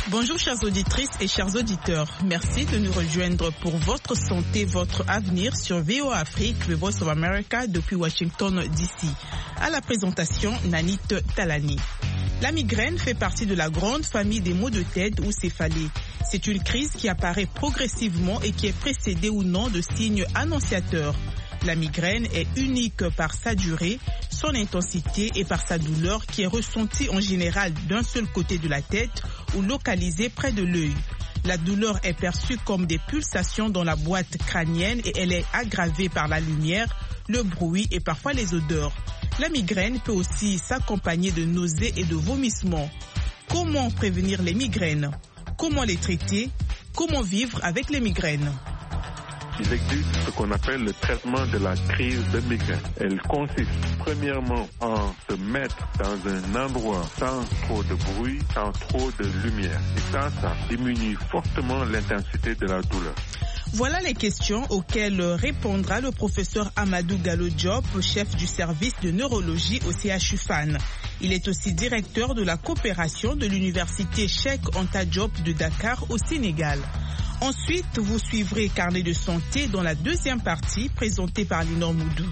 Bonjour chères auditrices et chers auditeurs. Merci de nous rejoindre pour votre santé, votre avenir sur VOA Afrique, The Voice of America depuis Washington DC. À la présentation, Nanit Talani. La migraine fait partie de la grande famille des maux de tête ou céphalées. C'est une crise qui apparaît progressivement et qui est précédée ou non de signes annonciateurs. La migraine est unique par sa durée, son intensité et par sa douleur qui est ressentie en général d'un seul côté de la tête ou localisée près de l'œil. La douleur est perçue comme des pulsations dans la boîte crânienne et elle est aggravée par la lumière, le bruit et parfois les odeurs. La migraine peut aussi s'accompagner de nausées et de vomissements. Comment prévenir les migraines? Comment les traiter? Comment vivre avec les migraines? Il existe ce qu'on appelle le traitement de la crise de migraine. Elle consiste premièrement en se mettre dans un endroit sans trop de bruit, sans trop de lumière. Et ça diminue fortement l'intensité de la douleur. Voilà les questions auxquelles répondra le professeur Amadou Gallo Diop, chef du service de neurologie au CHU Fann. Il est aussi directeur de la coopération de l'université Cheikh Anta Diop de Dakar au Sénégal. Ensuite, vous suivrez Carnet de santé dans la deuxième partie présentée par Linor Moudou.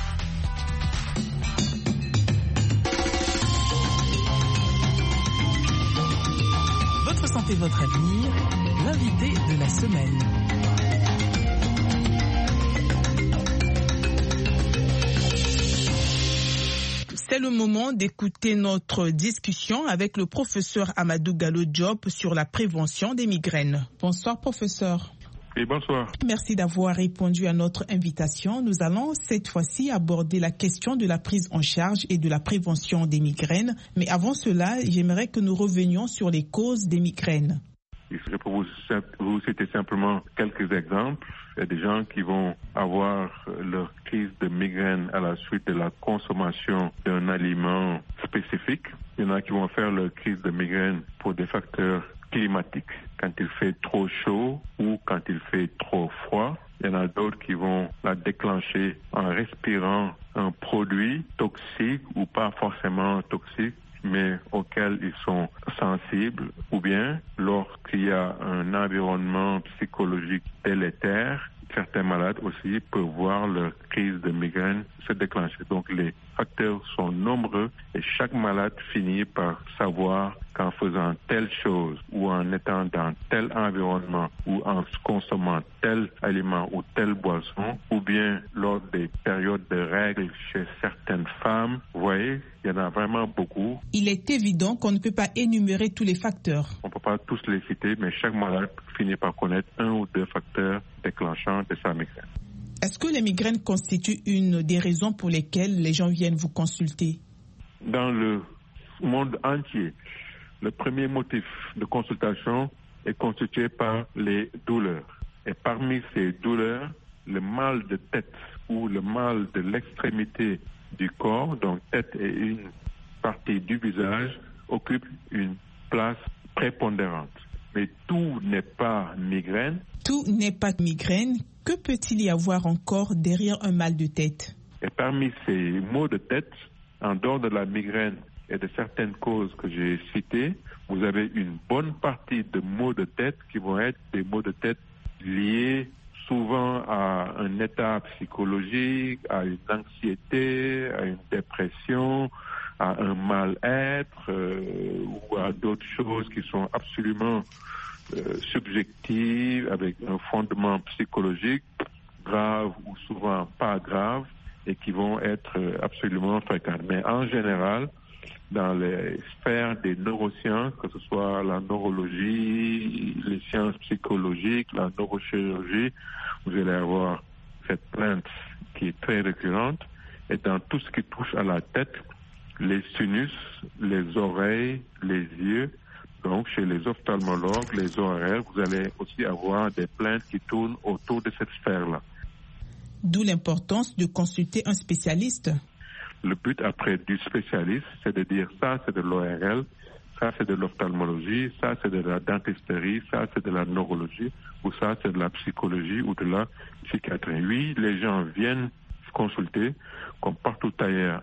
Votre santé, votre avenir, l'invité de la semaine. C'est le moment d'écouter notre discussion avec le professeur Amadou Gallo Diop sur la prévention des migraines. Bonsoir professeur. Et bonsoir. Merci d'avoir répondu à notre invitation. Nous allons cette fois-ci aborder la question de la prise en charge et de la prévention des migraines. Mais avant cela, j'aimerais que nous revenions sur les causes des migraines. Je peux vous citer simplement quelques exemples. Il y a des gens qui vont avoir leur crise de migraine à la suite de la consommation d'un aliment spécifique. Il y en a qui vont faire leur crise de migraine pour des facteurs climatiques, quand il fait trop chaud ou quand il fait trop froid. Il y en a d'autres qui vont la déclencher en respirant un produit toxique ou pas forcément toxique, mais auxquels ils sont sensibles, ou bien lorsqu'il y a un environnement psychologique délétère, certains malades aussi peuvent voir leur crise de migraine se déclencher. Donc les facteurs sont nombreux et chaque malade finit par savoir qu'en faisant telle chose ou en étant dans tel environnement ou en consommant tel aliment ou telle boisson ou bien lors des périodes de règles chez certaines femmes, vous voyez, il y en a vraiment beaucoup. Il est évident qu'on ne peut pas énumérer tous les facteurs. On ne peut pas tous les citer, mais chaque malade finit par connaître un ou deux facteurs déclenchants de sa migraine. Est-ce que les migraines constituent une des raisons pour lesquelles les gens viennent vous consulter? Dans le monde entier, le premier motif de consultation est constitué par les douleurs. Et parmi ces douleurs, le mal de tête ou le mal de l'extrémité du corps, donc tête et une partie du visage, occupe une place prépondérante. Mais tout n'est pas migraine. Tout n'est pas migraine. Que peut-il y avoir encore derrière un mal de tête? Et parmi ces maux de tête, en dehors de la migraine et de certaines causes que j'ai citées, vous avez une bonne partie de maux de tête qui vont être des maux de tête liés souvent à un état psychologique, à une anxiété, à une dépression, à un mal-être ou à d'autres choses qui sont absolument subjectives, avec un fondement psychologique grave ou souvent pas grave et qui vont être absolument fréquentes. Mais en général, dans les sphères des neurosciences, que ce soit la neurologie, les sciences psychologiques, la neurochirurgie, vous allez avoir cette plainte qui est très récurrente. Et dans tout ce qui touche à la tête, les sinus, les oreilles, les yeux, donc chez les ophtalmologues, les ORL, vous allez aussi avoir des plaintes qui tournent autour de cette sphère-là. D'où l'importance de consulter un spécialiste. Le but après du spécialiste, c'est de dire ça c'est de l'ORL, ça c'est de l'ophtalmologie, ça c'est de la dentisterie, ça c'est de la neurologie, ou ça c'est de la psychologie ou de la psychiatrie. Oui, les gens viennent consulter, comme partout ailleurs